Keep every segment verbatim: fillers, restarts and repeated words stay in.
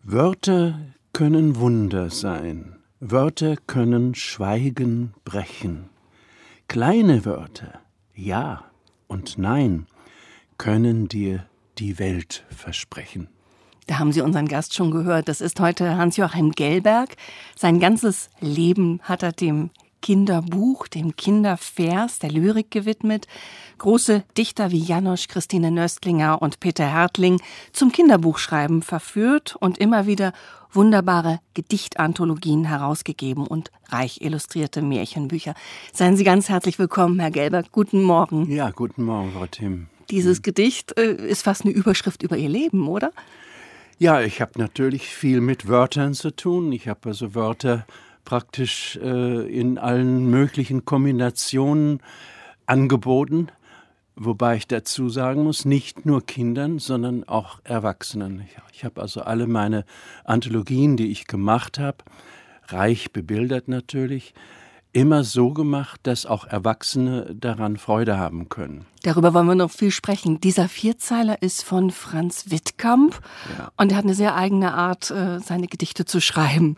Wörter können Wunder sein, Wörter können Schweigen brechen. Kleine Wörter, ja und nein, können dir die Welt versprechen. Da haben Sie unseren Gast schon gehört. Das ist heute Hans-Joachim Gelberg. Sein ganzes Leben hat er dem Kinderbuch, dem Kindervers, der Lyrik gewidmet. Große Dichter wie Janosch, Christine Nöstlinger und Peter Härtling zum Kinderbuchschreiben verführt und immer wieder wunderbare Gedichtanthologien herausgegeben und reich illustrierte Märchenbücher. Seien Sie ganz herzlich willkommen, Herr Gelberg. Guten Morgen. Ja, guten Morgen, Frau Timm. Dieses Gedicht äh, ist fast eine Überschrift über Ihr Leben, oder? Ja, ich habe natürlich viel mit Wörtern zu tun. Ich habe also Wörter praktisch äh, in allen möglichen Kombinationen angeboten. Wobei ich dazu sagen muss, nicht nur Kindern, sondern auch Erwachsenen. Ich, ich habe also alle meine Anthologien, die ich gemacht habe, reich bebildert natürlich, immer so gemacht, dass auch Erwachsene daran Freude haben können. Darüber wollen wir noch viel sprechen. Dieser Vierzeiler ist von Franz Wittkamp, ja. Und er hat eine sehr eigene Art, seine Gedichte zu schreiben.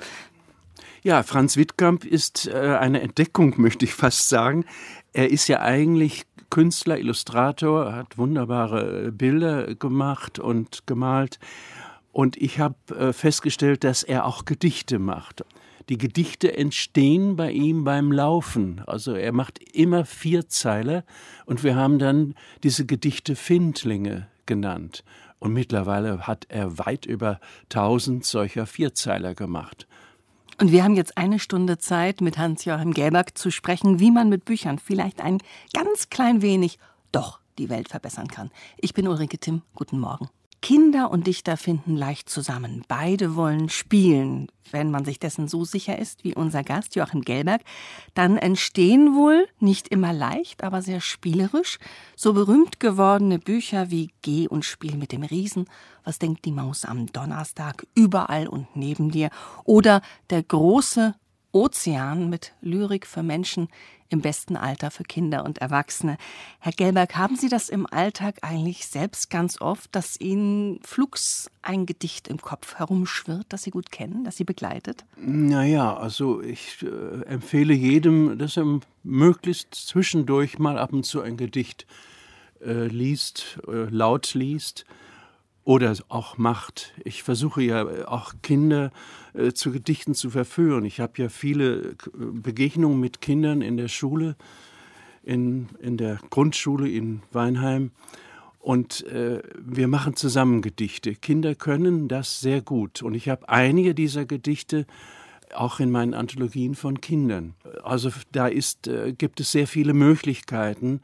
Ja, Franz Wittkamp ist eine Entdeckung, möchte ich fast sagen. Er ist ja eigentlich Künstler, Illustrator, hat wunderbare Bilder gemacht und gemalt. Und ich habe festgestellt, dass er auch Gedichte macht. Die Gedichte entstehen bei ihm beim Laufen. Also er macht immer Vierzeiler und wir haben dann diese Gedichte Findlinge genannt. Und mittlerweile hat er weit über tausend solcher Vierzeiler gemacht. Und wir haben jetzt eine Stunde Zeit, mit Hans-Joachim Gelberg zu sprechen, wie man mit Büchern vielleicht ein ganz klein wenig doch die Welt verbessern kann. Ich bin Ulrike Timm, guten Morgen. Kinder und Dichter finden leicht zusammen. Beide wollen spielen. Wenn man sich dessen so sicher ist wie unser Gast Joachim Gelberg, dann entstehen wohl, nicht immer leicht, aber sehr spielerisch, so berühmt gewordene Bücher wie Geh und spiel mit dem Riesen, Was denkt die Maus am Donnerstag, Überall und neben dir oder Der große Ozean mit Lyrik für Menschen im besten Alter für Kinder und Erwachsene. Herr Gelberg, haben Sie das im Alltag eigentlich selbst ganz oft, dass Ihnen flugs ein Gedicht im Kopf herumschwirrt, das Sie gut kennen, das Sie begleitet? Naja, also ich äh, empfehle jedem, dass er möglichst zwischendurch mal ab und zu ein Gedicht äh, liest, äh, laut liest. Oder auch macht. Ich versuche ja auch Kinder äh, zu Gedichten zu verführen. Ich habe ja viele Begegnungen mit Kindern in der Schule, in, in der Grundschule in Weinheim. Und äh, wir machen zusammen Gedichte. Kinder können das sehr gut. Und ich habe einige dieser Gedichte auch in meinen Anthologien von Kindern. Also da ist, äh, gibt es sehr viele Möglichkeiten,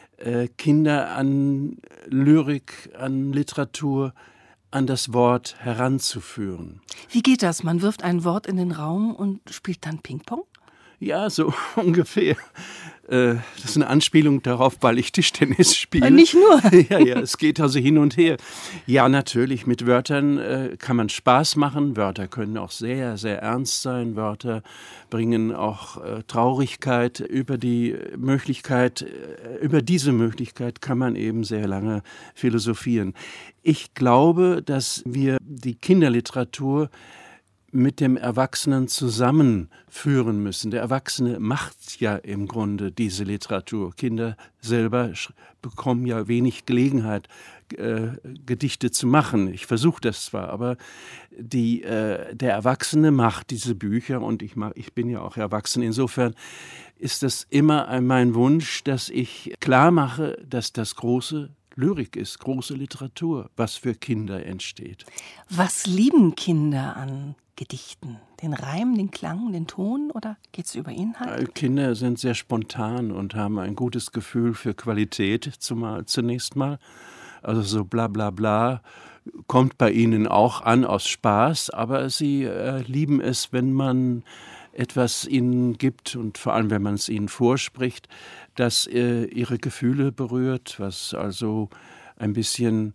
Kinder an Lyrik, an Literatur, an das Wort heranzuführen. Wie geht das? Man wirft ein Wort in den Raum und spielt dann Ping-Pong? Ja, so ungefähr. Das ist eine Anspielung darauf, weil ich Tischtennis spiele. Nicht nur. Ja, ja, es geht also hin und her. Ja, natürlich, mit Wörtern äh, kann man Spaß machen. Wörter können auch sehr, sehr ernst sein. Wörter bringen auch äh, Traurigkeit. Über die Möglichkeit, äh, über diese Möglichkeit kann man eben sehr lange philosophieren. Ich glaube, dass wir die Kinderliteratur mit dem Erwachsenen zusammenführen müssen. Der Erwachsene macht ja im Grunde diese Literatur. Kinder selber bekommen ja wenig Gelegenheit, äh, Gedichte zu machen. Ich versuche das zwar, aber die, äh, der Erwachsene macht diese Bücher und ich, mach, ich bin ja auch erwachsen. Insofern ist das immer mein Wunsch, dass ich klar mache, dass das große Lyrik ist, große Literatur, was für Kinder entsteht. Was lieben Kinder an Gedichten? Den Reim, den Klang, den Ton oder geht es über Inhalt? Kinder sind sehr spontan und haben ein gutes Gefühl für Qualität zumal, zunächst mal. Also so bla bla bla kommt bei ihnen auch an aus Spaß, aber sie äh, lieben es, wenn man etwas ihnen gibt und vor allem, wenn man es ihnen vorspricht, das äh, ihre Gefühle berührt, was also ein bisschen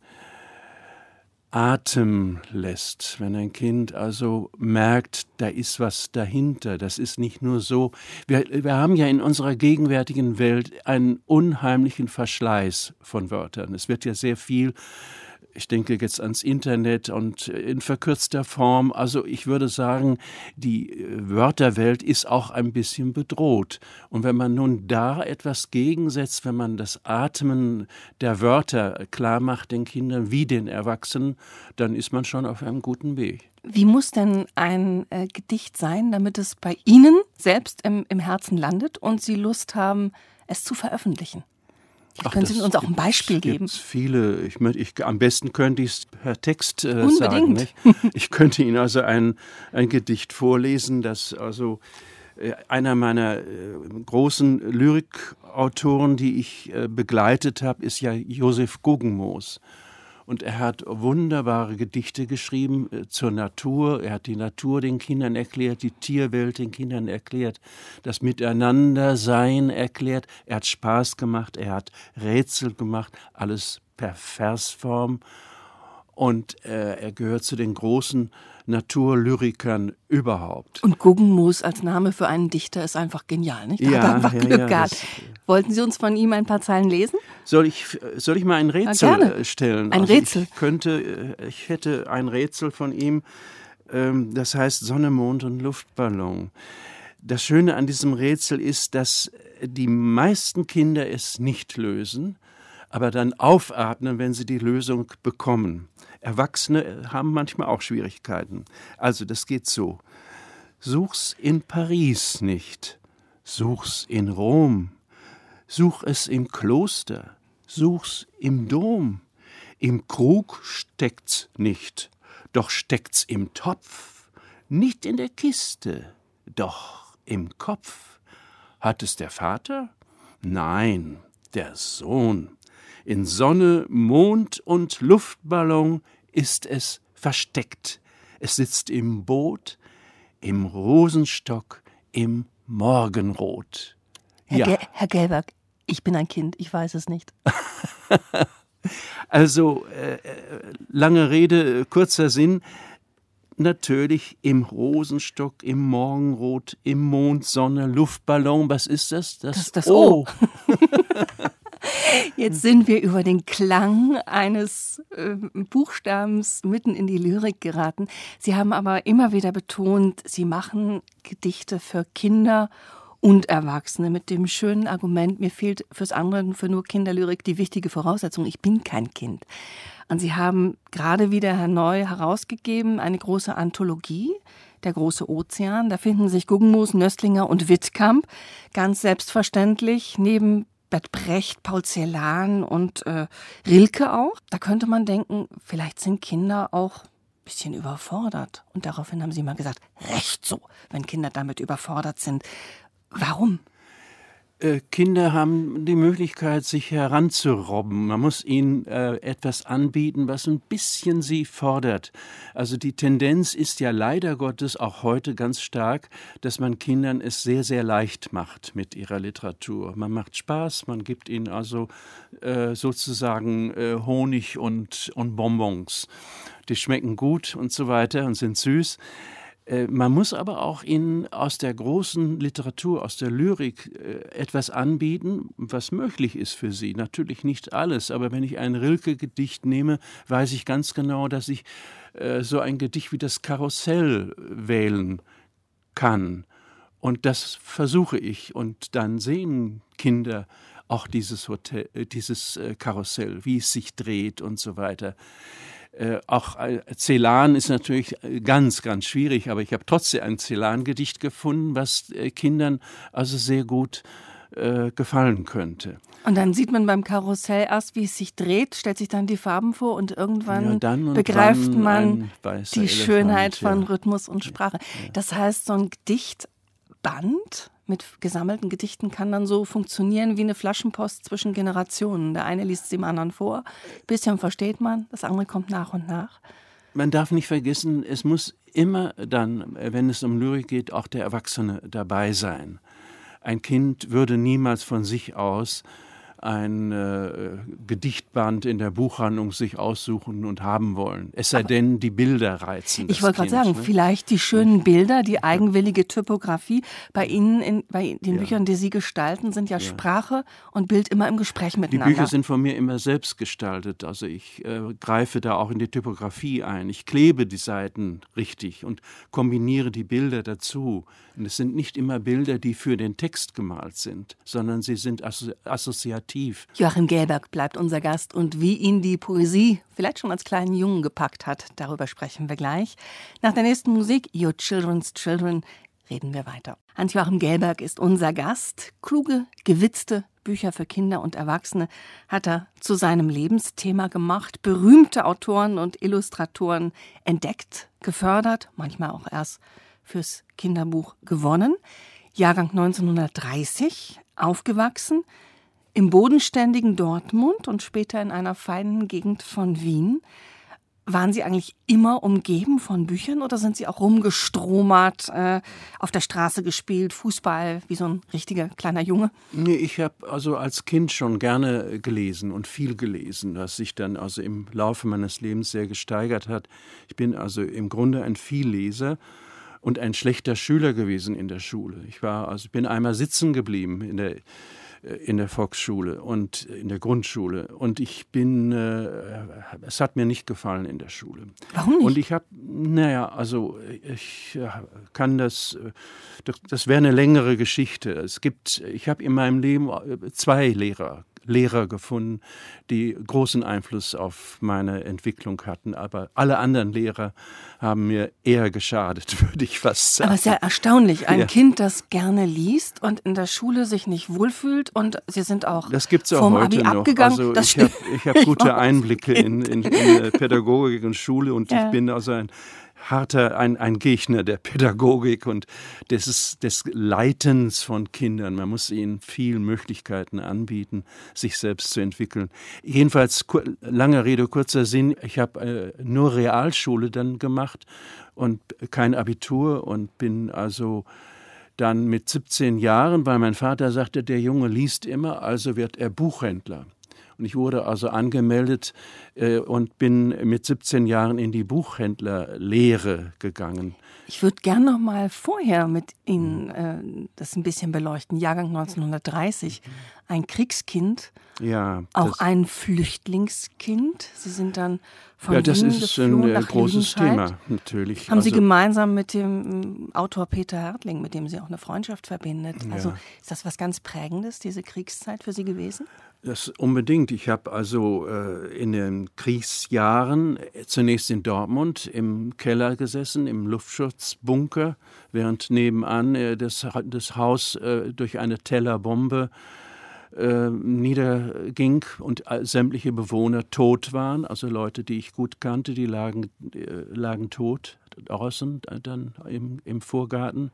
Atem lässt, wenn ein Kind also merkt, da ist was dahinter, das ist nicht nur so. Wir, wir haben ja in unserer gegenwärtigen Welt einen unheimlichen Verschleiß von Wörtern. Es wird ja sehr viel Ich denke jetzt ans Internet und in verkürzter Form. Also ich würde sagen, die Wörterwelt ist auch ein bisschen bedroht. Und wenn man nun da etwas gegensetzt, wenn man das Atmen der Wörter klar macht den Kindern wie den Erwachsenen, dann ist man schon auf einem guten Weg. Wie muss denn ein äh, Gedicht sein, damit es bei Ihnen selbst im, im Herzen landet und Sie Lust haben, es zu veröffentlichen? Ach, können Sie uns auch ein Beispiel geben? Es gibt viele. Ich, ich, am besten könnte ich es per Text äh, Unbedingt. sagen. Nicht? Ich könnte Ihnen also ein, ein Gedicht vorlesen, das also äh, einer meiner äh, großen Lyrikautoren, die ich äh, begleitet habe, ist ja Josef Guggenmoos. Und er hat wunderbare Gedichte geschrieben äh, zur Natur. Er hat die Natur den Kindern erklärt, die Tierwelt den Kindern erklärt, das Miteinandersein erklärt. Er hat Spaß gemacht, er hat Rätsel gemacht, alles per Versform. Und äh, er gehört zu den großen Naturlyrikern überhaupt. Und Guggenmoos als Name für einen Dichter ist einfach genial, nicht? Da ja, hat er einfach ja, Glück ja, gehabt. das, Wollten Sie uns von ihm ein paar Zeilen lesen? Soll ich, soll ich mal ein Rätsel ja, stellen? Ein also Rätsel? Ich könnte, ich hätte ein Rätsel von ihm, ähm, das heißt Sonne, Mond und Luftballon. Das Schöne an diesem Rätsel ist, dass die meisten Kinder es nicht lösen, aber dann aufatmen, wenn sie die Lösung bekommen. Erwachsene haben manchmal auch Schwierigkeiten. Also das geht so. Such's in Paris nicht, such's in Rom, such es im Kloster, such's im Dom. Im Krug steckt's nicht, doch steckt's im Topf, nicht in der Kiste, doch im Kopf. Hat es der Vater? Nein, der Sohn. In Sonne, Mond und Luftballon ist es versteckt. Es sitzt im Boot, im Rosenstock, im Morgenrot. Herr, Ja. Ge- Herr Gelberg, ich bin ein Kind, ich weiß es nicht. Also, äh, lange Rede, kurzer Sinn. Natürlich im Rosenstock, im Morgenrot, im Mond, Sonne, Luftballon. Was ist das? Das ist das O. Jetzt sind wir über den Klang eines äh, Buchstabens mitten in die Lyrik geraten. Sie haben aber immer wieder betont, Sie machen Gedichte für Kinder und Erwachsene mit dem schönen Argument, mir fehlt fürs andere, für nur Kinderlyrik die wichtige Voraussetzung, ich bin kein Kind. Und Sie haben gerade wieder Herr Neu herausgegeben, eine große Anthologie, Der große Ozean. Da finden sich Guggenmoos, Nöstlinger und Wittkamp. Ganz selbstverständlich neben Bert Brecht, Paul Celan und äh, Rilke auch. Da könnte man denken, vielleicht sind Kinder auch ein bisschen überfordert. Und daraufhin haben Sie mal gesagt, recht so, wenn Kinder damit überfordert sind. Warum? Äh, Kinder haben die Möglichkeit, sich heranzurobben. Man muss ihnen äh, etwas anbieten, was ein bisschen sie fordert. Also die Tendenz ist ja leider Gottes auch heute ganz stark, dass man Kindern es sehr, sehr leicht macht mit ihrer Literatur. Man macht Spaß, man gibt ihnen also äh, sozusagen äh, Honig und, und Bonbons. Die schmecken gut und so weiter und sind süß. Man muss aber auch ihnen aus der großen Literatur, aus der Lyrik etwas anbieten, was möglich ist für sie. Natürlich nicht alles, aber wenn ich ein Rilke-Gedicht nehme, weiß ich ganz genau, dass ich so ein Gedicht wie das Karussell wählen kann. Und das versuche ich. Und dann sehen Kinder auch dieses, Hotel, dieses Karussell, wie es sich dreht und so weiter. Äh, auch äh, Celan ist natürlich ganz, ganz schwierig, aber ich habe trotzdem ein Celan-Gedicht gefunden, was äh, Kindern also sehr gut äh, gefallen könnte. Und dann sieht man beim Karussell erst, wie es sich dreht, stellt sich dann die Farben vor und irgendwann ja, dann und begreift man die Elefant, Schönheit von ja. Rhythmus und Sprache. Ja. Das heißt, so ein Gedichtband mit gesammelten Gedichten kann dann so funktionieren wie eine Flaschenpost zwischen Generationen. Der eine liest es dem anderen vor, ein bisschen versteht man, das andere kommt nach und nach. Man darf nicht vergessen, es muss immer dann, wenn es um Lyrik geht, auch der Erwachsene dabei sein. Ein Kind würde niemals von sich aus ein äh, Gedichtband in der Buchhandlung sich aussuchen und haben wollen. Es sei Aber denn, die Bilder reizen das Ich wollte gerade sagen, ne? vielleicht die schönen Bilder, die eigenwillige Typografie. Bei Ihnen, in, bei den ja. Büchern, die Sie gestalten, sind ja, ja Sprache und Bild immer im Gespräch miteinander. Die Bücher sind von mir immer selbst gestaltet. Also ich äh, greife da auch in die Typografie ein. Ich klebe die Seiten richtig und kombiniere die Bilder dazu. Und es sind nicht immer Bilder, die für den Text gemalt sind, sondern sie sind asso- assoziativ. Joachim Gelberg bleibt unser Gast und wie ihn die Poesie vielleicht schon als kleinen Jungen gepackt hat, darüber sprechen wir gleich. Nach der nächsten Musik, Your Children's Children, reden wir weiter. Hans-Joachim Gelberg ist unser Gast. Kluge, gewitzte Bücher für Kinder und Erwachsene hat er zu seinem Lebensthema gemacht, berühmte Autoren und Illustratoren entdeckt, gefördert, manchmal auch erst fürs Kinderbuch gewonnen. Jahrgang neunzehnhundertdreißig, aufgewachsen im bodenständigen Dortmund und später in einer feinen Gegend von Wien. Waren Sie eigentlich immer umgeben von Büchern oder sind Sie auch rumgestromert, äh, auf der Straße gespielt, Fußball, wie so ein richtiger kleiner Junge? Nee, ich habe also als Kind schon gerne gelesen und viel gelesen, was sich dann also im Laufe meines Lebens sehr gesteigert hat. Ich bin also im Grunde ein Vielleser und ein schlechter Schüler gewesen in der Schule. Ich war also bin einmal sitzen geblieben in der in der Volksschule und in der Grundschule. Und ich bin, äh, es hat mir nicht gefallen in der Schule. Warum nicht? Und ich habe, naja, also ich kann das, das wäre eine längere Geschichte. Es gibt, ich habe in meinem Leben zwei Lehrer Lehrer gefunden, die großen Einfluss auf meine Entwicklung hatten. Aber alle anderen Lehrer haben mir eher geschadet, würde ich fast sagen. Aber es ist ja erstaunlich, ein ja. Kind, das gerne liest und in der Schule sich nicht wohlfühlt und Sie sind auch das gibt's auch vom heute Abi noch. abgegangen. Also das ich habe ich hab gute Einblicke in, in, in Pädagogik und Schule und ja. ich bin also ein harter, ein, ein Gegner der Pädagogik und des, des Leitens von Kindern. Man muss ihnen viel Möglichkeiten anbieten, sich selbst zu entwickeln. Jedenfalls, lange Rede, kurzer Sinn, ich habe äh, nur Realschule dann gemacht und kein Abitur und bin also dann mit siebzehn Jahren, weil mein Vater sagte, der Junge liest immer, also wird er Buchhändler. Und ich wurde also angemeldet äh, und bin mit siebzehn Jahren in die Buchhändlerlehre gegangen. Ich würde gern noch mal vorher mit Ihnen äh, das ein bisschen beleuchten. Jahrgang neunzehnhundertdreißig, ein Kriegskind, ja, auch ein Flüchtlingskind. Sie sind dann von ja, das Wien ist geflohen ein nach großes Lüdenscheid. Thema, natürlich. Haben also, Sie gemeinsam mit dem Autor Peter Härtling, mit dem Sie auch eine Freundschaft verbindet. Ja. Also ist das was ganz Prägendes, diese Kriegszeit für Sie gewesen? Das unbedingt. Ich habe also äh, in den Kriegsjahren zunächst in Dortmund im Keller gesessen, im Luftschutzbunker, während nebenan äh, das, das Haus äh, durch eine Tellerbombe äh, niederging und äh, sämtliche Bewohner tot waren. Also Leute, die ich gut kannte, die lagen, äh, lagen tot draußen äh, dann im, im Vorgarten.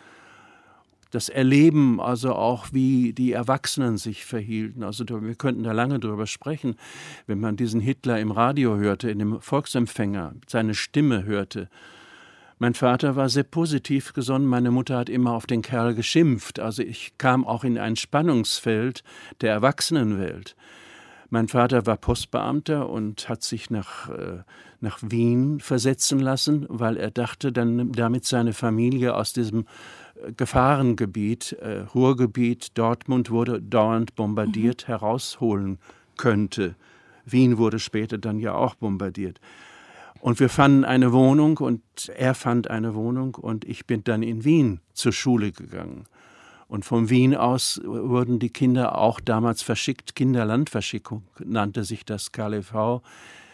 Das Erleben, also auch wie die Erwachsenen sich verhielten. Also wir könnten da lange drüber sprechen, wenn man diesen Hitler im Radio hörte, in dem Volksempfänger, seine Stimme hörte. Mein Vater war sehr positiv gesonnen, meine Mutter hat immer auf den Kerl geschimpft. Also ich kam auch in ein Spannungsfeld der Erwachsenenwelt. Mein Vater war Postbeamter und hat sich nach, äh, nach Wien versetzen lassen, weil er dachte, dann damit seine Familie aus diesem Gefahrengebiet, äh, Ruhrgebiet, Dortmund wurde dauernd bombardiert, mhm. herausholen könnte. Wien wurde später dann ja auch bombardiert. Und wir fanden eine Wohnung und er fand eine Wohnung und ich bin dann in Wien zur Schule gegangen. Und von Wien aus wurden die Kinder auch damals verschickt, Kinderlandverschickung nannte sich das K L V,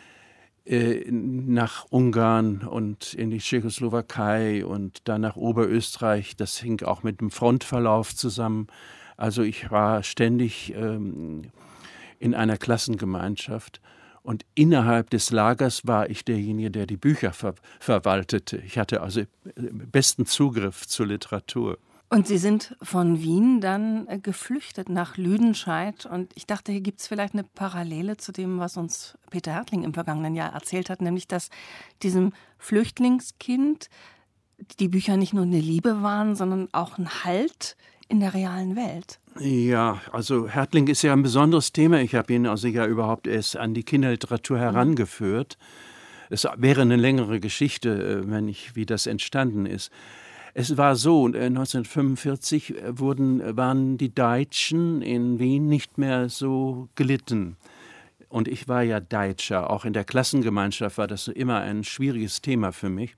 nach Ungarn und in die Tschechoslowakei und dann nach Oberösterreich. Das hing auch mit dem Frontverlauf zusammen. Also ich war ständig ähm, in einer Klassengemeinschaft und innerhalb des Lagers war ich derjenige, der die Bücher ver- verwaltete. Ich hatte also besten Zugriff zur Literatur. Und Sie sind von Wien dann äh, geflüchtet nach Lüdenscheid. Und ich dachte, hier gibt es vielleicht eine Parallele zu dem, was uns Peter Härtling im vergangenen Jahr erzählt hat, nämlich, dass diesem Flüchtlingskind die Bücher nicht nur eine Liebe waren, sondern auch ein Halt in der realen Welt? Ja, also Hertling ist ja ein besonderes Thema. Ich habe ihn also ja überhaupt erst an die Kinderliteratur herangeführt. Es wäre eine längere Geschichte, wenn ich, wie das entstanden ist. Es war so, neunzehnhundertfünfundvierzig wurden, waren die Deutschen in Wien nicht mehr so gelitten. Und ich war ja Deutscher. Auch in der Klassengemeinschaft war das immer ein schwieriges Thema für mich.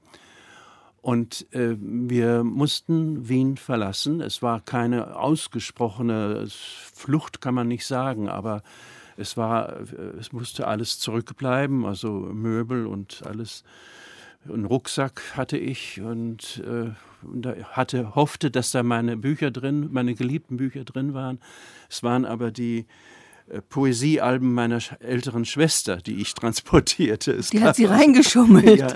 Und äh, wir mussten Wien verlassen. Es war keine ausgesprochene Flucht, kann man nicht sagen, aber es war, es musste alles zurückbleiben, also Möbel und alles. Einen Rucksack hatte ich und äh, hatte, hoffte, dass da meine Bücher drin, meine geliebten Bücher drin waren. Es waren aber die äh, Poesiealben meiner älteren Schwester, die ich transportierte. Es die hat sie reingeschummelt. Ja,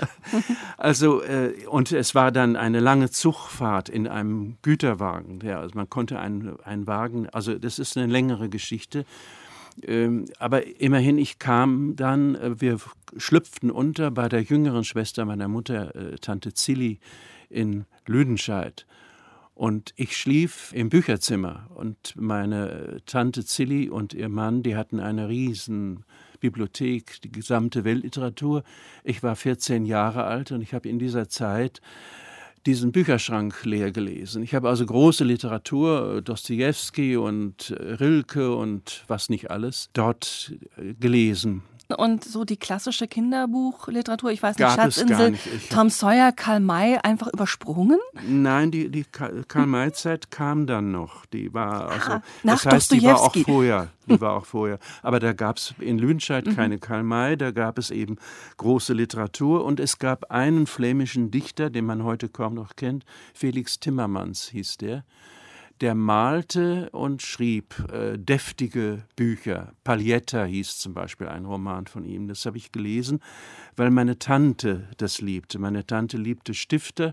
also, äh, und es war dann eine lange Zugfahrt in einem Güterwagen. Ja, also man konnte einen, einen Wagen, also das ist eine längere Geschichte. Ähm, aber immerhin, ich kam dann, äh, wir schlüpften unter bei der jüngeren Schwester meiner Mutter, äh, Tante Zilli, in Lüdenscheid. Und ich schlief im Bücherzimmer. Und meine Tante Zilli und ihr Mann, die hatten eine riesen Bibliothek, die gesamte Weltliteratur. Ich war vierzehn Jahre alt und ich habe in dieser Zeit diesen Bücherschrank leer gelesen. Ich habe also große Literatur, Dostojewski und Rilke und was nicht alles, dort gelesen. Und so die klassische Kinderbuchliteratur, ich weiß nicht, Gab es gar Schatzinsel, nicht. Ich Tom Sawyer, Karl May, einfach übersprungen? Nein, die, die Karl-May-Zeit kam dann noch. Die war also, Ah, nach das heißt, die war auch Dostojewski. vorher. Die war auch vorher. Aber da gab es in Lüdenscheid keine Karl May, da gab es eben große Literatur und es gab einen flämischen Dichter, den man heute kaum noch kennt, Felix Timmermans hieß der. Der malte und schrieb äh, deftige Bücher. Paglietta hieß zum Beispiel ein Roman von ihm. Das habe ich gelesen, weil meine Tante das liebte. Meine Tante liebte Stifter,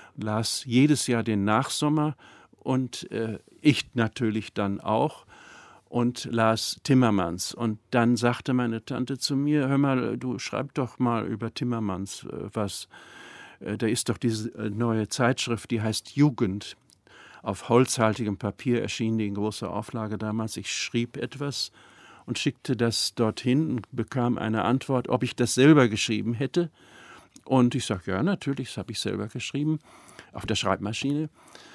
las jedes Jahr den Nachsommer und äh, ich natürlich dann auch und las Timmermans. Und dann sagte meine Tante zu mir, hör mal, du schreib doch mal über Timmermans äh, was. Äh, da ist doch diese äh, neue Zeitschrift, die heißt Jugend. Auf holzhaltigem Papier erschien die in großer Auflage damals. Ich schrieb etwas und schickte das dorthin und bekam eine Antwort, ob ich das selber geschrieben hätte. Und ich sage, ja, natürlich, das habe ich selber geschrieben, auf der Schreibmaschine.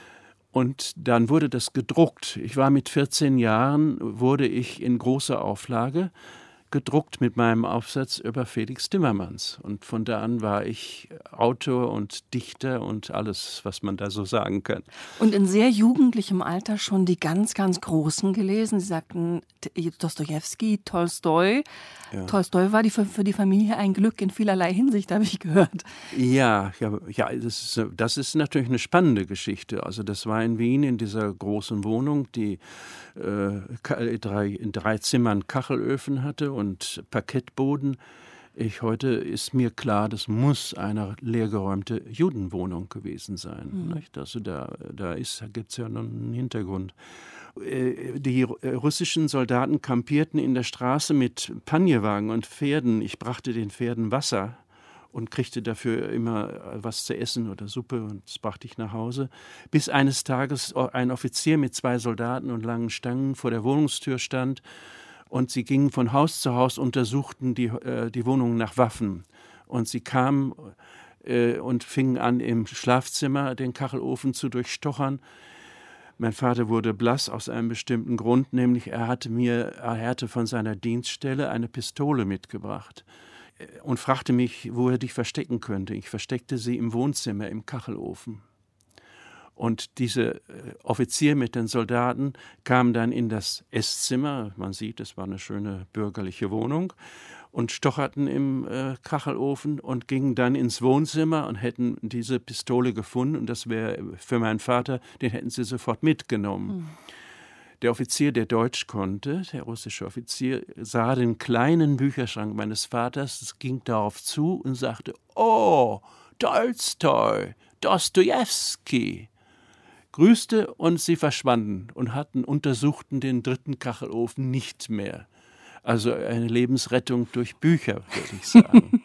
Und dann wurde das gedruckt. Ich war mit vierzehn Jahren, wurde ich in großer Auflage gedruckt mit meinem Aufsatz über Felix Timmermans. Und von da an war ich Autor und Dichter und alles, was man da so sagen kann. Und in sehr jugendlichem Alter schon die ganz, ganz Großen gelesen. Sie sagten Dostojewski, Tolstoi. Ja. Tolstoi war die, für die Familie ein Glück in vielerlei Hinsicht, habe ich gehört. Ja, ja, ja das, ist, das ist natürlich eine spannende Geschichte. Also das war in Wien in dieser großen Wohnung, die äh, drei, in drei Zimmern Kachelöfen hatte und Parkettboden. Ich, heute ist mir klar, das muss eine leergeräumte Judenwohnung gewesen sein. Mhm. Nicht? Also da, da gibt es ja noch einen Hintergrund. Die russischen Soldaten kampierten in der Straße mit Panjewagen und Pferden. Ich brachte den Pferden Wasser und kriegte dafür immer was zu essen oder Suppe und das brachte ich nach Hause. Bis eines Tages ein Offizier mit zwei Soldaten und langen Stangen vor der Wohnungstür stand und sie gingen von Haus zu Haus, untersuchten die, äh, die Wohnung nach Waffen. Und sie kamen äh, und fingen an, im Schlafzimmer den Kachelofen zu durchstochern. Mein Vater wurde blass aus einem bestimmten Grund, nämlich er hatte mir, er hatte von seiner Dienststelle eine Pistole mitgebracht und fragte mich, wo er dich verstecken könnte. Ich versteckte sie im Wohnzimmer, im Kachelofen. Und dieser Offizier mit den Soldaten kam dann in das Esszimmer, man sieht, es war eine schöne bürgerliche Wohnung, und stocherten im äh, Kachelofen und gingen dann ins Wohnzimmer und hätten diese Pistole gefunden. Und das wäre für meinen Vater, den hätten sie sofort mitgenommen. Mhm. Der Offizier, der Deutsch konnte, der russische Offizier, sah den kleinen Bücherschrank meines Vaters, ging darauf zu und sagte, oh, Tolstoi, Dostojewski. Grüßte und sie verschwanden und hatten untersuchten den dritten Kachelofen nicht mehr. Also eine Lebensrettung durch Bücher, würde ich sagen.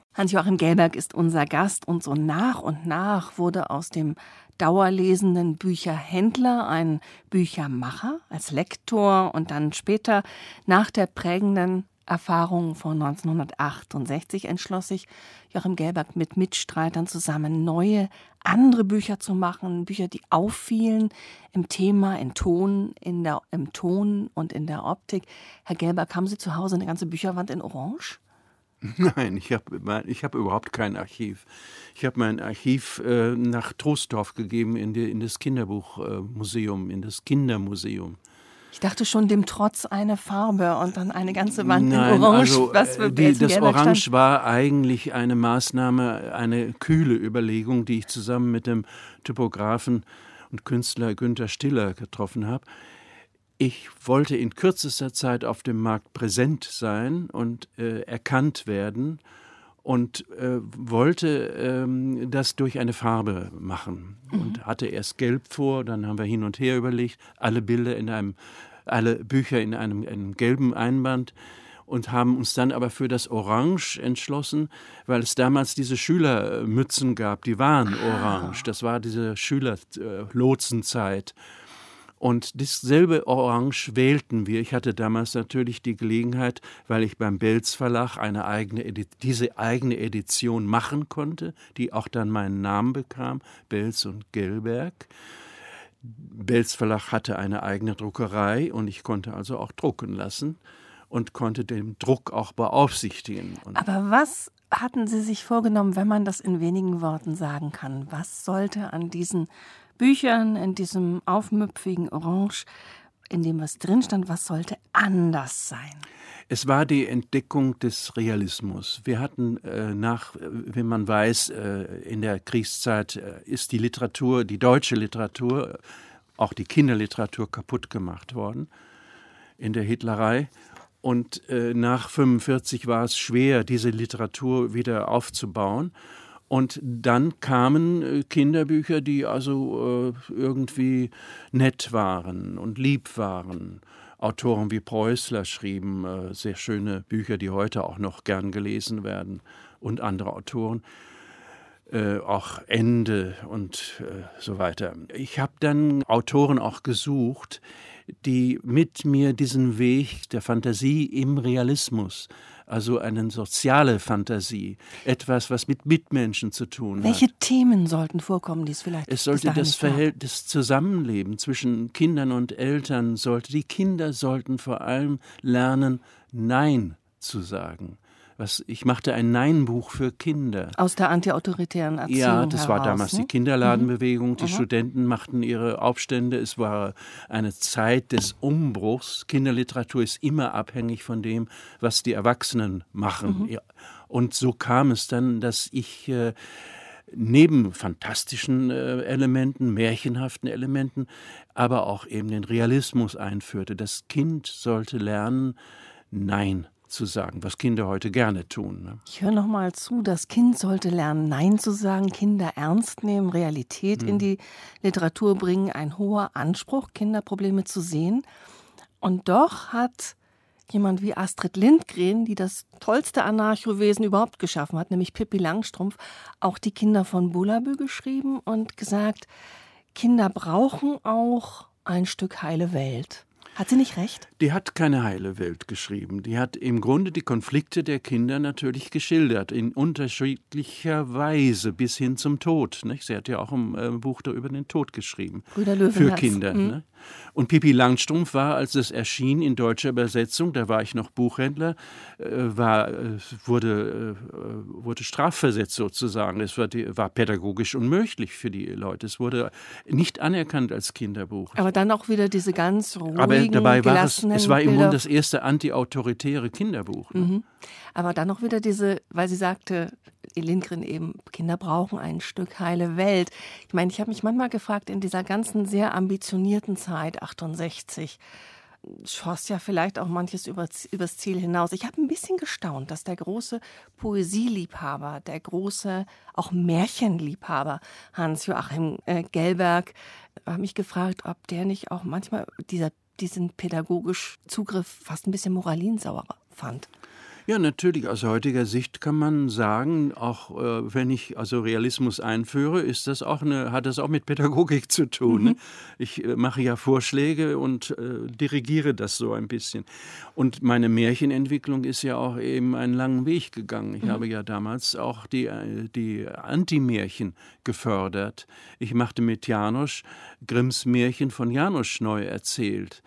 Hans-Joachim Gelberg ist unser Gast und so nach und nach wurde aus dem dauerlesenden Bücherhändler ein Büchermacher als Lektor und dann später nach der prägenden Erfahrung von neunzehnhundertachtundsechzig entschloss sich Joachim Gelberg mit Mitstreitern zusammen neue, andere Bücher zu machen, Bücher, die auffielen im Thema, in Ton, in der, im Ton und in der Optik. Herr Gelberg, haben Sie zu Hause eine ganze Bücherwand in Orange? Nein, ich habe ich hab überhaupt kein Archiv. Ich habe mein Archiv äh, nach Troisdorf gegeben, in, die, in das Kinderbuchmuseum, äh, in das Kindermuseum. Ich dachte schon, dem Trotz eine Farbe und dann eine ganze Wand Nein, in Orange. Also, was für die, das Gelberg Orange stand. war eigentlich eine Maßnahme, eine kühle Überlegung, die ich zusammen mit dem Typografen und Künstler Günther Stiller getroffen habe. Ich wollte in kürzester Zeit auf dem Markt präsent sein und äh, erkannt werden und äh, wollte ähm, das durch eine Farbe machen. Mhm. Und hatte erst Gelb vor, dann haben wir hin und her überlegt, alle Bilder in einem, alle Bücher in einem, einem gelben Einband und haben uns dann aber für das Orange entschlossen, weil es damals diese Schülermützen gab, die waren orange. Das war diese Schülerlotsenzeit. Und dasselbe Orange wählten wir. Ich hatte damals natürlich die Gelegenheit, weil ich beim Belz Verlag eine eigene Edi- diese eigene Edition machen konnte, die auch dann meinen Namen bekam, Belz und Gelberg. Belz Verlag hatte eine eigene Druckerei und ich konnte also auch drucken lassen und konnte den Druck auch beaufsichtigen. Und Aber was hatten Sie sich vorgenommen, wenn man das in wenigen Worten sagen kann? Was sollte an diesen Büchern, in diesem aufmüpfigen Orange, in dem was drin stand, was sollte anders sein? Es war die Entdeckung des Realismus. Wir hatten äh, nach, wie man weiß, äh, in der Kriegszeit äh, ist die Literatur, die deutsche Literatur, auch die Kinderliteratur kaputt gemacht worden in der Hitlerei. Und äh, nach fünfundvierzig war es schwer, diese Literatur wieder aufzubauen. Und dann kamen äh, Kinderbücher, die also äh, irgendwie nett waren und lieb waren. Autoren wie Preußler schrieben äh, sehr schöne Bücher, die heute auch noch gern gelesen werden, und andere Autoren, äh, auch Ende und äh, so weiter. Ich habe dann Autoren auch gesucht, die mit mir diesen Weg der Fantasie im Realismus, also eine soziale Fantasie, etwas, was mit Mitmenschen zu tun Welche hat. Themen sollten vorkommen, die es vielleicht Es sollte bis dahin das nicht gab? Verhältnis, das Zusammenleben zwischen Kindern und Eltern, sollte, die Kinder sollten vor allem lernen, Nein zu sagen. Was, ich machte ein Nein-Buch für Kinder. Aus der antiautoritären Erziehung Ja, das war heraus, damals ne? die Kinderladenbewegung. Die Mhm. Studenten machten ihre Aufstände. Es war eine Zeit des Umbruchs. Kinderliteratur ist immer abhängig von dem, was die Erwachsenen machen. Mhm. Ja. Und so kam es dann, dass ich äh, neben fantastischen äh, Elementen, märchenhaften Elementen, aber auch eben den Realismus einführte. Das Kind sollte lernen, Nein zu sagen, was Kinder heute gerne tun. Ne? Ich höre noch mal zu, das Kind sollte lernen, Nein zu sagen, Kinder ernst nehmen, Realität Mhm. in die Literatur bringen, ein hoher Anspruch, Kinderprobleme zu sehen. Und doch hat jemand wie Astrid Lindgren, die das tollste Anarchowesen überhaupt geschaffen hat, nämlich Pippi Langstrumpf, auch die Kinder von Bullabü geschrieben und gesagt, Kinder brauchen auch ein Stück heile Welt. Hat sie nicht recht? Die hat keine heile Welt geschrieben. Die hat im Grunde die Konflikte der Kinder natürlich geschildert, in unterschiedlicher Weise bis hin zum Tod. Nicht? Sie hat ja auch ein äh, Buch da über den Tod geschrieben. Brüder Für Löwenherz. Kinder. Mhm. Ne? Und Pippi Langstrumpf war, als es erschien in deutscher Übersetzung, da war ich noch Buchhändler, äh, war, äh, wurde, äh, wurde strafversetzt sozusagen. Es war, die, war pädagogisch unmöglich für die Leute. Es wurde nicht anerkannt als Kinderbuch. Aber dann auch wieder diese ganz ruhigen, Aber dabei war es, gelassenen es war im Bilder. Grunde das erste antiautoritäre Kinderbuch. Ne? Mhm. Aber dann noch wieder diese, weil sie sagte, Lindgren eben, Kinder brauchen ein Stück heile Welt. Ich meine, ich habe mich manchmal gefragt, in dieser ganzen sehr ambitionierten Zeit, achtundsechzig, schoss ja vielleicht auch manches übers, übers Ziel hinaus. Ich habe ein bisschen gestaunt, dass der große Poesieliebhaber, der große auch Märchenliebhaber Hans-Joachim äh, Gelberg, habe mich gefragt, ob der nicht auch manchmal dieser, diesen pädagogischen Zugriff fast ein bisschen moralinsauer fand. Ja, natürlich. Aus heutiger Sicht kann man sagen, auch äh, wenn ich also Realismus einführe, ist das auch eine, hat das auch mit Pädagogik zu tun. Mhm. Ne? Ich äh, mache ja Vorschläge und äh, dirigiere das so ein bisschen. Und meine Märchenentwicklung ist ja auch eben einen langen Weg gegangen. Ich Mhm. habe ja damals auch die, äh, die Anti-Märchen gefördert. Ich machte mit Janosch Grimms Märchen von Janosch neu erzählt.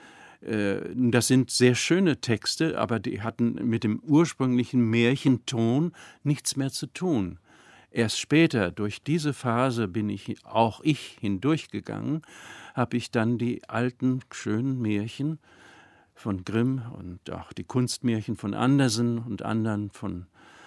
Das sind sehr schöne Texte, aber die hatten mit dem ursprünglichen Märchenton nichts mehr zu tun. Erst später, durch diese Phase bin ich, auch ich, hindurchgegangen, habe ich dann die alten, schönen Märchen von Grimm und auch die Kunstmärchen von Andersen und anderen von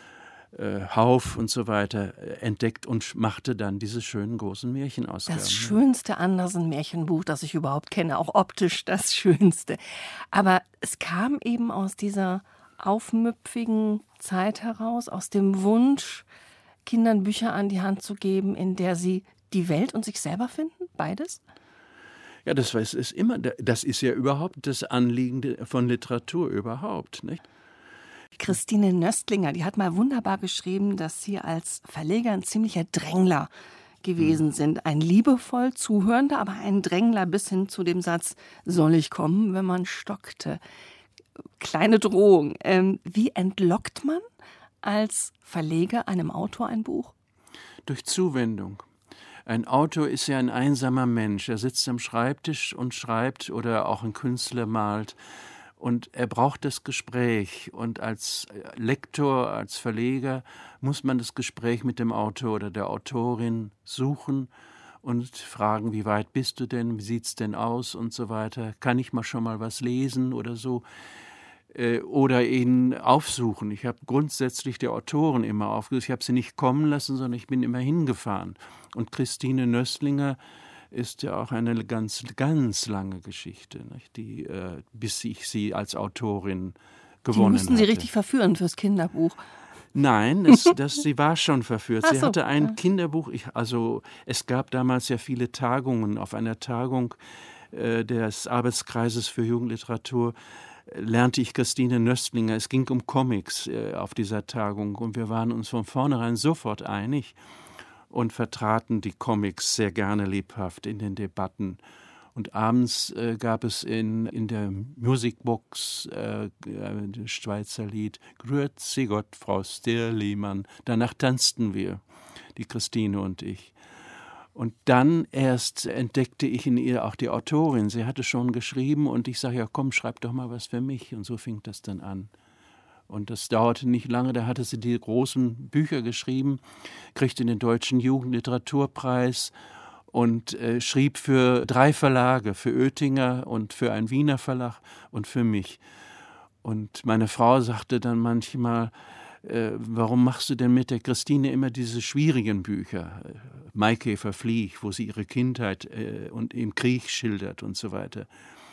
äh, Hauff und so weiter äh, entdeckt und machte dann diese schönen großen Märchenausgaben. Das schönste Andersen-Märchenbuch, das ich überhaupt kenne, auch optisch das schönste. Aber es kam eben aus dieser aufmüpfigen Zeit heraus, aus dem Wunsch, Kindern Bücher an die Hand zu geben, in der sie die Welt und sich selber finden, beides? Ja, das ist immer, das ist ja überhaupt das Anliegen von Literatur überhaupt, nicht? Christine Nöstlinger, die hat mal wunderbar geschrieben, dass Sie als Verleger ein ziemlicher Drängler gewesen sind. Ein liebevoll Zuhörender, aber ein Drängler bis hin zu dem Satz, soll ich kommen, wenn man stockte. Kleine Drohung. Ähm, wie entlockt man als Verleger einem Autor ein Buch? Durch Zuwendung. Ein Autor ist ja ein einsamer Mensch. Er sitzt am Schreibtisch und schreibt oder auch ein Künstler malt. Und er braucht das Gespräch. Und als Lektor, als Verleger muss man das Gespräch mit dem Autor oder der Autorin suchen und fragen, wie weit bist du denn, wie sieht's denn aus und so weiter. Kann ich mal schon mal was lesen oder so? Oder ihn aufsuchen. Ich habe grundsätzlich die Autoren immer aufgesucht. Ich habe sie nicht kommen lassen, sondern ich bin immer hingefahren. Und Christine Nöstlinger ist ja auch eine ganz, ganz lange Geschichte, nicht? Die, äh, bis ich sie als Autorin gewonnen hatte. Die mussten Sie richtig verführen fürs Kinderbuch. Nein, das, das, sie war schon verführt. Ach Sie so. hatte ein Kinderbuch. Ich, also es gab damals ja viele Tagungen. Auf einer Tagung äh, des Arbeitskreises für Jugendliteratur äh, lernte ich Christine Nöstlinger. Es ging um Comics äh, auf dieser Tagung und wir waren uns von vornherein sofort einig und vertraten die Comics sehr gerne lebhaft in den Debatten. Und abends äh, gab es in, in der Musicbox äh, das Schweizer Lied Grüezi Gott, Frau Stirlimann. Danach tanzten wir, die Christine und ich. Und dann erst entdeckte ich in ihr auch die Autorin. Sie hatte schon geschrieben und ich sage, ja komm, schreib doch mal was für mich. Und so fing das dann an. Und das dauerte nicht lange, da hatte sie die großen Bücher geschrieben, kriegte den Deutschen Jugendliteraturpreis und äh, schrieb für drei Verlage, für Oetinger und für einen Wiener Verlag und für mich. Und meine Frau sagte dann manchmal, äh, warum machst du denn mit der Christine immer diese schwierigen Bücher? Maikäfer Flieg, wo sie ihre Kindheit äh, und im Krieg schildert und so weiter.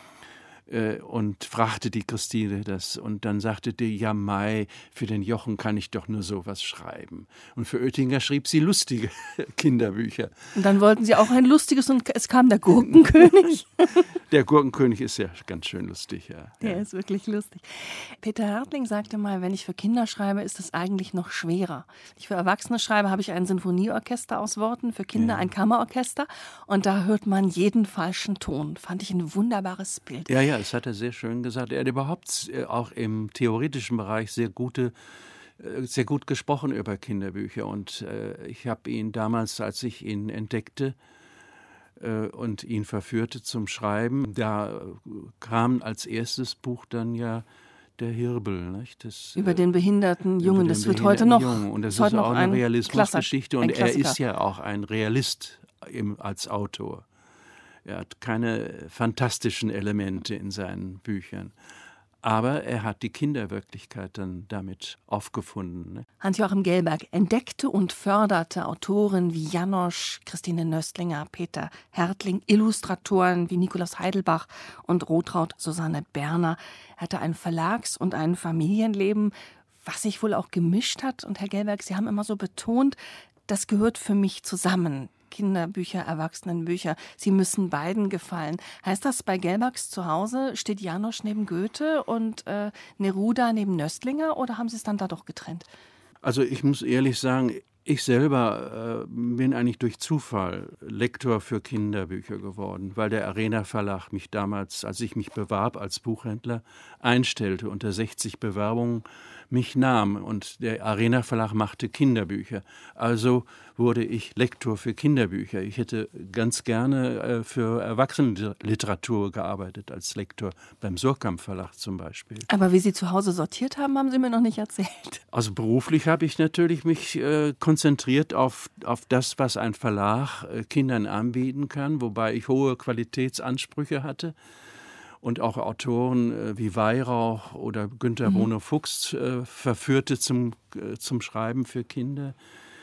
Und fragte die Christine das. Und dann sagte die, ja Mai, für den Jochen kann ich doch nur sowas schreiben. Und für Oetinger schrieb sie lustige Kinderbücher. Und dann wollten Sie auch ein lustiges und es kam der Gurkenkönig. Der Gurkenkönig ist ja ganz schön lustig, ja. Der ja. ist wirklich lustig. Peter Härtling sagte mal, wenn ich für Kinder schreibe, ist es eigentlich noch schwerer. Wenn ich für Erwachsene schreibe, habe ich ein Sinfonieorchester aus Worten, für Kinder Ja. ein Kammerorchester. Und da hört man jeden falschen Ton. Fand ich ein wunderbares Bild. Ja, ja, das hat er sehr schön gesagt. Er hat überhaupt auch im theoretischen Bereich sehr gute, sehr gut gesprochen über Kinderbücher. Und äh, ich habe ihn damals, als ich ihn entdeckte äh, und ihn verführte zum Schreiben, da kam als erstes Buch dann ja Der Hirbel. Nicht? Das, Über den behinderten Jungen, das wird heute noch, Jungen. Und das ist ist heute noch auch eine ein Realismusgeschichte. Klassik- Und ein er Klassiker. ist ja auch ein Realist im, als Autor. Er hat keine fantastischen Elemente in seinen Büchern. Aber er hat die Kinderwirklichkeit dann damit aufgefunden. Ne? Hans-Joachim Gelberg entdeckte und förderte Autoren wie Janosch, Christine Nöstlinger, Peter Härtling, Illustratoren wie Nikolaus Heidelbach und Rotraud Susanne Berner. Er hatte ein Verlags- und ein Familienleben, was sich wohl auch gemischt hat. Und Herr Gelberg, Sie haben immer so betont, das gehört für mich zusammen. Kinderbücher, Erwachsenenbücher. Sie müssen beiden gefallen. Heißt das, bei Gelbachs zu Hause steht János neben Goethe und äh, Neruda neben Nöstlinger oder haben Sie es dann da doch getrennt? Also ich muss ehrlich sagen, ich selber äh, bin eigentlich durch Zufall Lektor für Kinderbücher geworden, weil der Arena Verlag mich damals, als ich mich bewarb als Buchhändler, einstellte, unter sechzig Bewerbungen mich nahm und der Arena Verlag machte Kinderbücher. Also wurde ich Lektor für Kinderbücher. Ich hätte ganz gerne äh, für Erwachsenenliteratur gearbeitet, als Lektor beim Surkamp Verlag zum Beispiel. Aber wie Sie zu Hause sortiert haben, haben Sie mir noch nicht erzählt. Also beruflich habe ich natürlich mich äh, konzentriert auf, auf das, was ein Verlag äh, Kindern anbieten kann, wobei ich hohe Qualitätsansprüche hatte. Und auch Autoren äh, wie Weihrauch oder Günter mhm. Bruno Fuchs äh, verführte zum, äh, zum Schreiben für Kinder.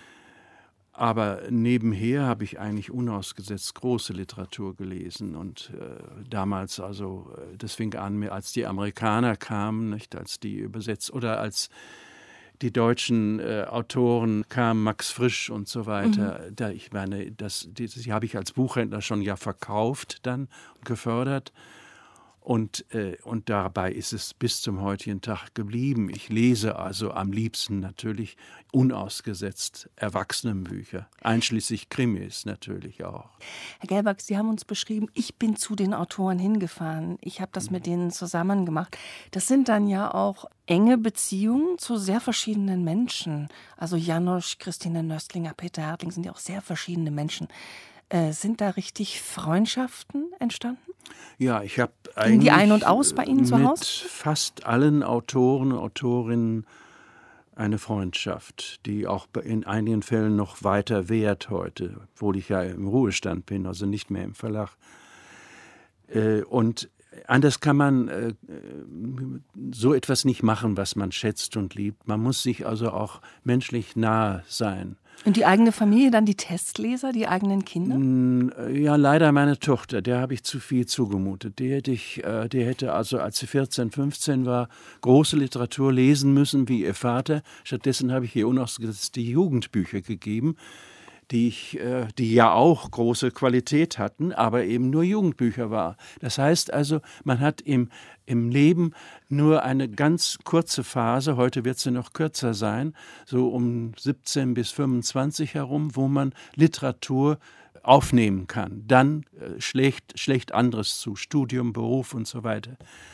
Aber nebenher habe ich eigentlich unausgesetzt große Literatur gelesen. Und äh, damals, also das fing an, als die Amerikaner kamen, nicht, als die übersetzt oder als die deutschen äh, Autoren kamen, Max Frisch und so weiter. Mhm. Da, ich meine, das, die, die habe ich als Buchhändler schon ja verkauft dann und gefördert. Und, äh, und dabei ist es bis zum heutigen Tag geblieben. Ich lese also am liebsten natürlich unausgesetzt Erwachsenenbücher, einschließlich Krimis natürlich auch. Herr Gelbach, Sie haben uns beschrieben, ich bin zu den Autoren hingefahren. Ich habe das mhm. mit denen zusammen gemacht. Das sind dann ja auch enge Beziehungen zu sehr verschiedenen Menschen. Also János, Christine Nöstlinger, Peter Härtling sind ja auch sehr verschiedene Menschen. Äh, sind da richtig Freundschaften entstanden? Ja, ich habe eigentlich Gingen die ein und aus bei Ihnen zu Hause? Mit fast allen Autoren und Autorinnen eine Freundschaft, die auch in einigen Fällen noch weiter währt heute, obwohl ich ja im Ruhestand bin, also nicht mehr im Verlag. Äh, und anders kann man äh, so etwas nicht machen, was man schätzt und liebt. Man muss sich also auch menschlich nahe sein. Und die eigene Familie, dann die Testleser, die eigenen Kinder? Ja, leider meine Tochter, der habe ich zu viel zugemutet. Die hätte ich, die hätte also, als sie vierzehn, fünfzehn war, große Literatur lesen müssen wie ihr Vater. Stattdessen habe ich ihr unausgesetzt die Jugendbücher gegeben, die ich, die ja auch große Qualität hatten, aber eben nur Jugendbücher war. Das heißt also, man hat im, im Leben nur eine ganz kurze Phase, heute wird sie noch kürzer sein, so um siebzehn bis fünfundzwanzig herum, wo man Literatur aufnehmen kann. Dann äh, schlägt, schlägt anderes zu, Studium, Beruf und so weiter.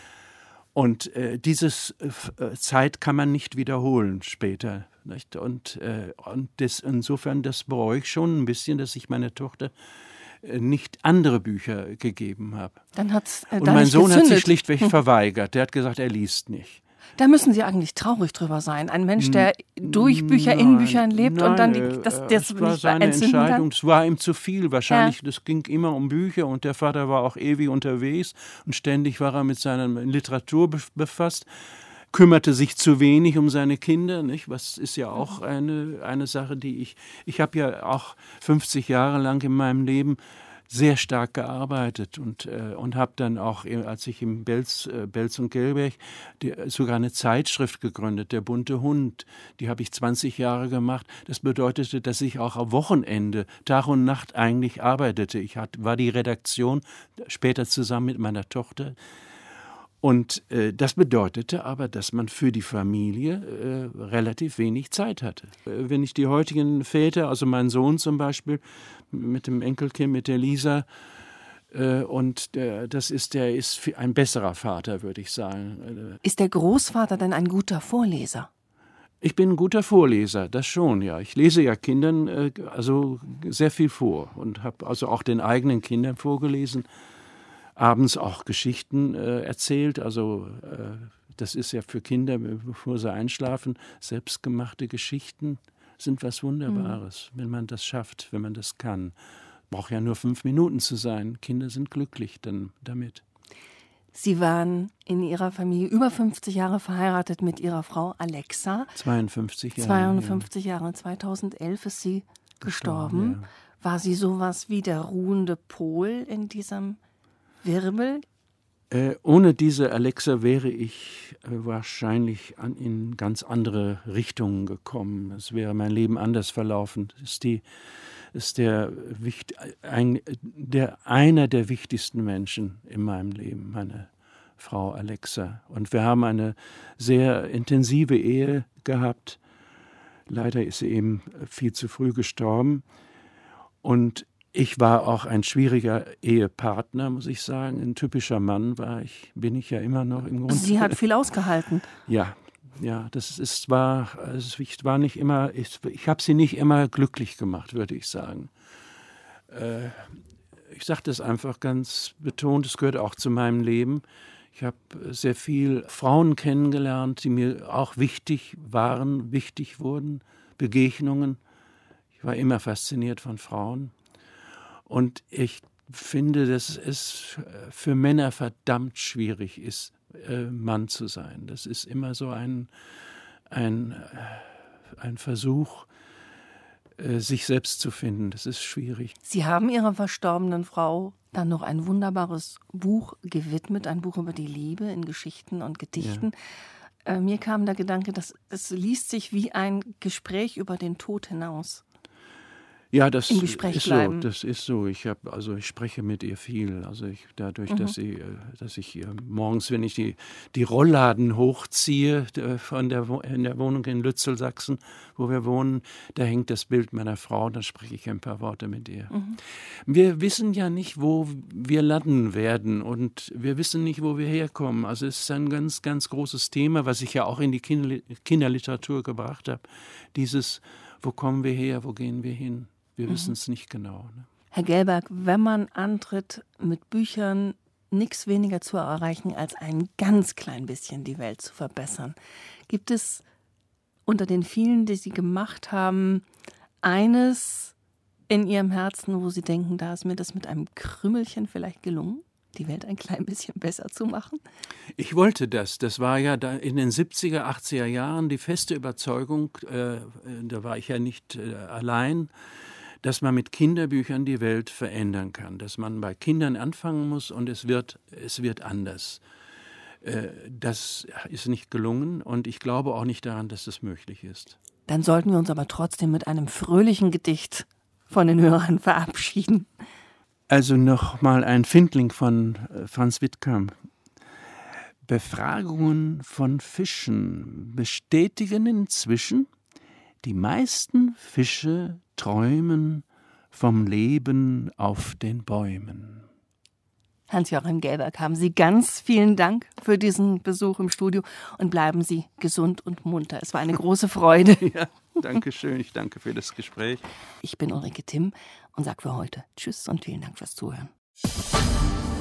Und äh, diese äh, Zeit kann man nicht wiederholen später. Nicht? Und, äh, und das, insofern, das bereue ich schon ein bisschen, dass ich meiner Tochter äh, nicht andere Bücher gegeben habe. Dann hat's, äh, und da mein Sohn gezündet. hat sich schlichtweg hm. verweigert. Der hat gesagt, er liest nicht. Da müssen Sie eigentlich traurig drüber sein. Ein Mensch, der durch Bücher nein, in Büchern lebt nein, und dann die, das, das, das war nicht seine Entscheidung. Es war ihm zu viel. Wahrscheinlich, ja. Das ging immer um Bücher und der Vater war auch ewig unterwegs und ständig war er mit seiner Literatur befasst. Kümmerte sich zu wenig um seine Kinder, nicht? Was ist ja auch eine, eine Sache, die ich, ich habe ja auch fünfzig Jahre lang in meinem Leben sehr stark gearbeitet und, äh, und habe dann auch, als ich im Belz, äh, Belz und Gelbach die, sogar eine Zeitschrift gegründet, der bunte Hund, die habe ich zwanzig Jahre gemacht. Das bedeutete, dass ich auch am Wochenende Tag und Nacht eigentlich arbeitete. Ich hat, war die Redaktion später zusammen mit meiner Tochter. Und äh, das bedeutete aber, dass man für die Familie äh, relativ wenig Zeit hatte. Äh, wenn ich die heutigen Väter, also mein Sohn zum Beispiel, mit dem Enkelkind, mit der Lisa, äh, und der, das ist, der ist ein besserer Vater, würde ich sagen. Ist der Großvater denn ein guter Vorleser? Ich bin ein guter Vorleser, das schon, ja. Ich lese ja Kindern äh, also sehr viel vor und habe also auch den eigenen Kindern vorgelesen. Abends auch Geschichten äh, erzählt, also äh, das ist ja für Kinder, bevor sie einschlafen, selbstgemachte Geschichten sind was Wunderbares, mhm. wenn man das schafft, wenn man das kann. Braucht ja nur fünf Minuten zu sein. Kinder sind glücklich dann damit. Sie waren in Ihrer Familie über fünfzig Jahre verheiratet mit Ihrer Frau Alexa. zweiundfünfzig Jahre. zweiundfünfzig ja. Jahre. zweitauseldelf ist sie gestorben. gestorben ja. War sie sowas wie der ruhende Pol in diesem Wirbel? Äh, ohne diese Alexa wäre ich äh, wahrscheinlich an, in ganz andere Richtungen gekommen. Es wäre mein Leben anders verlaufen. Es ist die, ist der, ein, der, einer der wichtigsten Menschen in meinem Leben, meine Frau Alexa. Und wir haben eine sehr intensive Ehe gehabt. Leider ist sie eben viel zu früh gestorben. Und ich war auch ein schwieriger Ehepartner, muss ich sagen. Ein typischer Mann war ich, bin ich ja immer noch im Grunde. Sie hat viel ausgehalten. Ja, ja, das ist, war, also ich war nicht immer, ich, ich habe sie nicht immer glücklich gemacht, würde ich sagen. Äh, ich sage das einfach ganz betont, es gehört auch zu meinem Leben. Ich habe sehr viel Frauen kennengelernt, die mir auch wichtig waren, wichtig wurden, Begegnungen. Ich war immer fasziniert von Frauen. Und ich finde, dass es für Männer verdammt schwierig ist, Mann zu sein. Das ist immer so ein, ein, ein Versuch, sich selbst zu finden. Das ist schwierig. Sie haben Ihrer verstorbenen Frau dann noch ein wunderbares Buch gewidmet, ein Buch über die Liebe in Geschichten und Gedichten. Ja. Äh, mir kam der Gedanke, dass es liest sich wie ein Gespräch über den Tod hinaus. Ja, das Im Gespräch ist bleiben. so. Das ist so. Ich habe, also ich spreche mit ihr viel. Also ich, dadurch, mhm. dass sie, dass ich morgens, wenn ich die die Rollladen hochziehe von der in der Wohnung in Lützel, Sachsen, wo wir wohnen, da hängt das Bild meiner Frau. Dann spreche ich ein paar Worte mit ihr. Mhm. Wir wissen ja nicht, wo wir landen werden, und wir wissen nicht, wo wir herkommen. Also es ist ein ganz, ganz großes Thema, was ich ja auch in die Kinder, Kinderliteratur gebracht habe. Dieses, wo kommen wir her, wo gehen wir hin? Wir wissen es nicht genau. Ne? Herr Gelberg, wenn man antritt, mit Büchern nichts weniger zu erreichen, als ein ganz klein bisschen die Welt zu verbessern, gibt es unter den vielen, die Sie gemacht haben, eines in Ihrem Herzen, wo Sie denken, da ist mir das mit einem Krümelchen vielleicht gelungen, die Welt ein klein bisschen besser zu machen? Ich wollte das. Das war ja da in den siebziger, achtziger Jahren die feste Überzeugung, äh, da war ich ja nicht äh, allein, dass man mit Kinderbüchern die Welt verändern kann, dass man bei Kindern anfangen muss und es wird, es wird anders. Äh, das ist nicht gelungen, und ich glaube auch nicht daran, dass das möglich ist. Dann sollten wir uns aber trotzdem mit einem fröhlichen Gedicht von den Hörern verabschieden. Also noch mal ein Findling von Franz Whitcomb. Befragungen von Fischen bestätigen inzwischen, die meisten Fische träumen vom Leben auf den Bäumen. Hans-Joachim Gelberg, haben Sie ganz vielen Dank für diesen Besuch im Studio und bleiben Sie gesund und munter. Es war eine große Freude. Ja, danke schön. Ich danke für das Gespräch. Ich bin Ulrike Timm und sage für heute Tschüss und vielen Dank fürs Zuhören.